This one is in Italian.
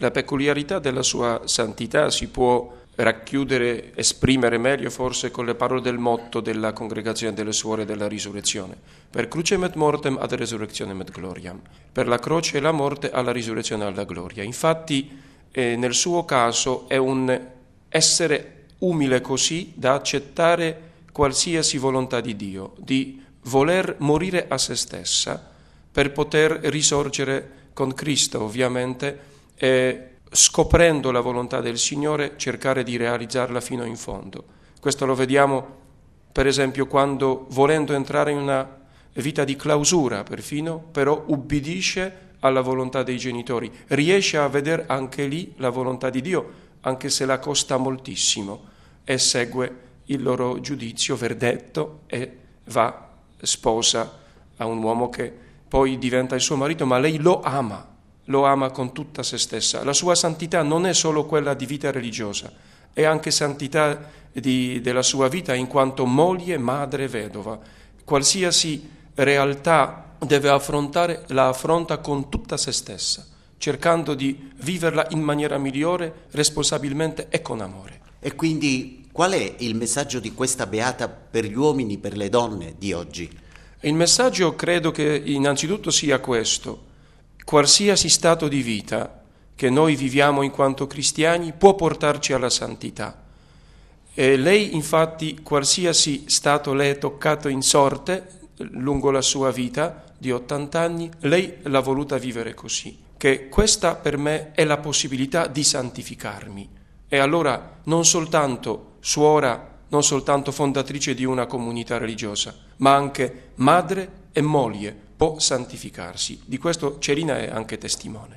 La peculiarità della sua santità si può racchiudere, esprimere meglio forse con le parole del motto della Congregazione delle Suore della Risurrezione: per crucem et mortem ad resurrectionem et gloriam, per la croce e la morte alla risurrezione e alla gloria. Infatti nel suo caso è un essere umile così da accettare qualsiasi volontà di Dio, di voler morire a se stessa per poter risorgere con Cristo, ovviamente, e scoprendo la volontà del Signore cercare di realizzarla fino in fondo. Questo lo vediamo per esempio quando, volendo entrare in una vita di clausura perfino, però ubbidisce alla volontà dei genitori, riesce a vedere anche lì la volontà di Dio, anche se la costa moltissimo, e segue il loro giudizio, verdetto, e va sposa a un uomo che poi diventa il suo marito, ma lei lo ama con tutta se stessa. La sua santità non è solo quella di vita religiosa, è anche santità della sua vita in quanto moglie, madre, vedova. Qualsiasi realtà deve affrontare, la affronta con tutta se stessa, cercando di viverla in maniera migliore, responsabilmente e con amore. E quindi qual è il messaggio di questa beata per gli uomini, per le donne di oggi? Il messaggio credo che innanzitutto sia questo: qualsiasi stato di vita che noi viviamo in quanto cristiani può portarci alla santità. E lei infatti, qualsiasi stato le è toccato in sorte lungo la sua vita di 80 anni, lei l'ha voluta vivere così, che questa per me è la possibilità di santificarmi. E allora non soltanto suora, non soltanto fondatrice di una comunità religiosa, ma anche madre e moglie può santificarsi. Di questo Cerina è anche testimone.